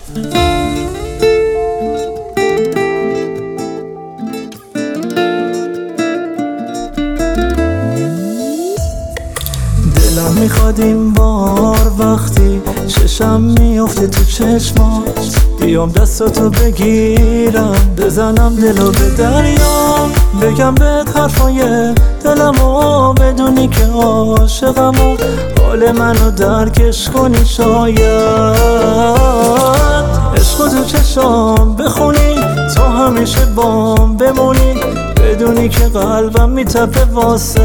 دلم میخواد این بار وقتی چشم میفته تو چشمات بیام دستاتو بگیرم بزنم دلو به دریا بگم بهت حرفای دلمو بدونی که عاشقمو حال منو درکش کنی شاید عشقو تو چشام بخونی تا همیشه بام بمونی بدونی که قلبم میتپه واسه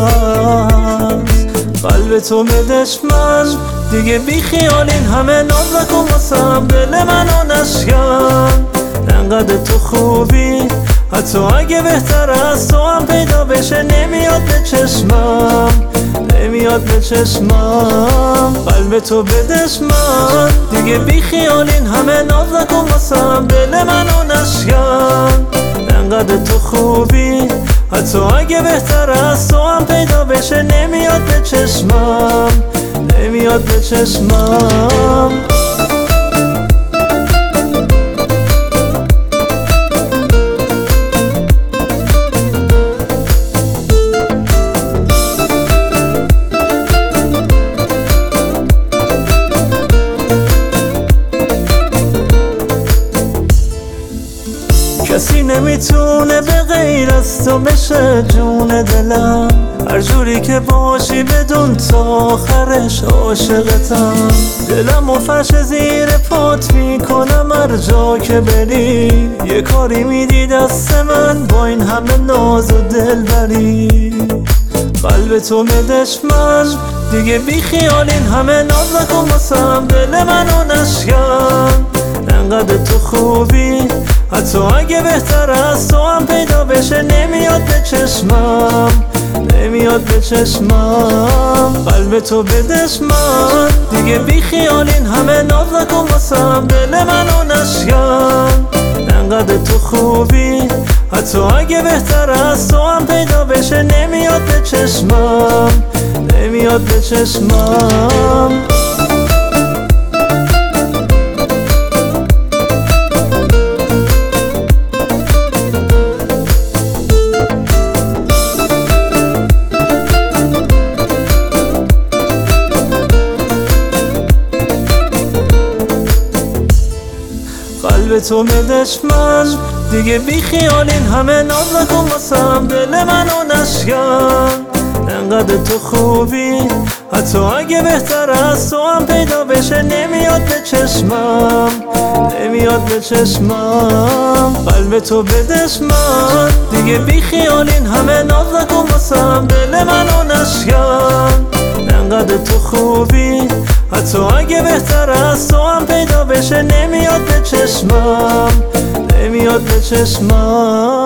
قلب تو بدش من دیگه بی خیال این همه ناز نکن واسم دل منو نشکن انقدر تو خوبی حتی اگه بهتر از تو هم پیدا بشه نمیاد به چشمم نمیاد به چشمم قلب تو بدش من دیگه بی خیال این همه ناز نکن واسم دل منو نشکن انقدر تو خوبی حتی اگه بهتر از تو هم پیدا بشه نمیاد به چشمم نمیاد به چشمم کسی نمیتونه به غیر از تو بشه جون دلم هر جوری که باشی بدون تا آخرش عاشقتم دلم و فرش زیر پات میکنم هر جا که بری یه کاری میدی دست من با این همه ناز و دلبری قلب تو بدش من دیگه بی خیال این همه ناز نکن واسم دل منو نشکن انقدر تو خوبی حتی اگه بهتر از تو هم پیدا بشه نمیاد به چشمم نمیاد به چشمم قلب تو بدش من دیگه بی خیال این همه ناز نکن واسم دل منو نشکن انقدر تو خوبی حتی اگه بهتر از تو هم پیدا بشه نمیاد به چشمم نمیاد به چشمم قلب تو بدش من دیگه بی خیال این همه ناز نکن واسم دل منو نشکن انقدر تو خوبی حتی اگه بهتر از تو هم پیدا بشه نمیاد به چشمم نمیاد به چشمم قلب تو بدش من دیگه بی خیال این همه ناز نکن واسم دل منو نشکن انقدر تو خوبی حتی اگه بهتر از تو هم پیدا بشه نمیاد به چشمم نمیاد به چشمم